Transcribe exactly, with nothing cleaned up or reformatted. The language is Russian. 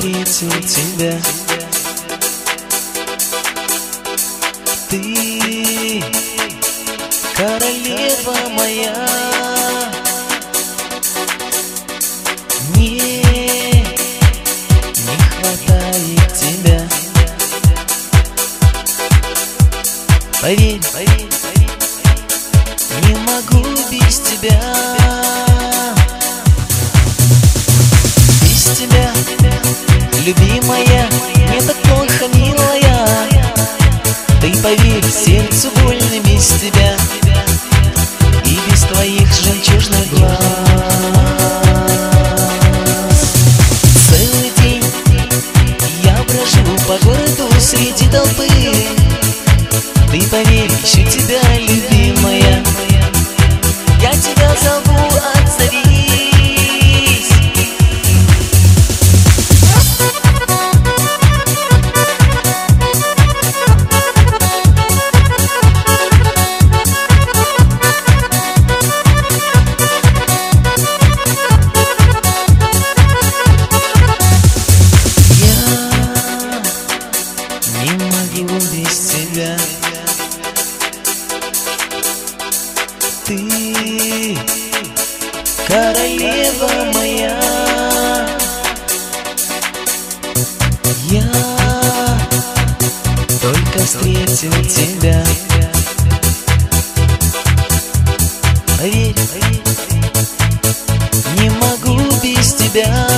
встретил тебя. Ты королева моя, мне не хватает тебя. Поверь, поверь, не могу без тебя. Без тебя, любимая, мне так плохо, милая. Ты поверь, сердцу больно без тебя и без твоих жемчужных глаз. Целый день я брожу по городу среди толпы. Ты поверь, ищу тебя, любимая. Я тебя зову, отзовись. Я не могу без тебя. Ты королева моя, я только встретил тебя. Поверь, не могу без тебя.